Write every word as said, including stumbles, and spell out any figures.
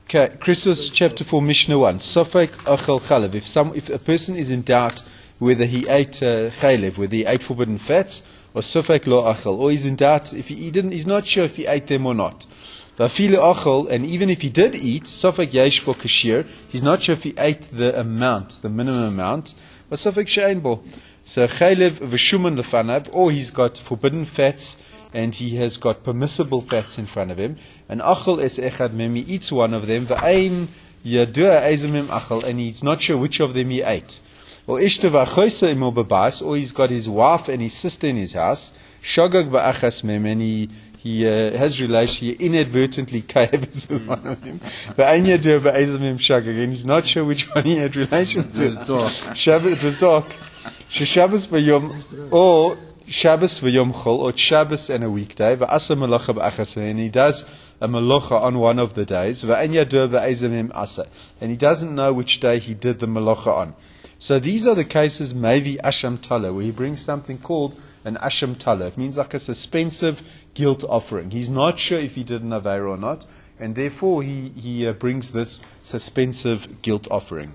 Okay, Christos chapter four, Mishnah one. Sofek achal chalev. If some, if a person is in doubt whether he ate uh, chalev, whether he ate forbidden fats, or sofek lo achal, or he's in doubt if he, he didn't, he's not sure if he ate them or not. Vafilu achal, and even if he did eat, sofek yesh bo kashir, he's not sure if he ate the amount, the minimum amount. But sofek she'ein bo. So chalev v'shuman lefanav, or he's got forbidden fats, and he has got permissible fats in front of him. And achal es echad mem, he eats one of them. V'ain yadua ezemim achal, and he's not sure which of them he ate. Or ishta v'achoysa imo b'bais, or he's got his wife and his sister in his house. Shagag ba'achas mem, and he he uh, has relation. He inadvertently cohabits with one of them. V'ain yadua ba'ezemim shagag, and he's not sure which one he had relations with. It was dark. Shabbat, it was dark. Shabbos v'yom, or Shabbos v'yom chol, or Shabbos and a weekday, v'asa melacha b'achas, and he does a melacha on one of the days, v'en yadur b'ezemim asa, and he doesn't know which day he did the melacha on. So these are the cases, maybe asham tala, where he brings something called an asham tala. It means like a suspensive guilt offering. He's not sure if he did an aveira or not, and therefore he, he uh, brings this suspensive guilt offering.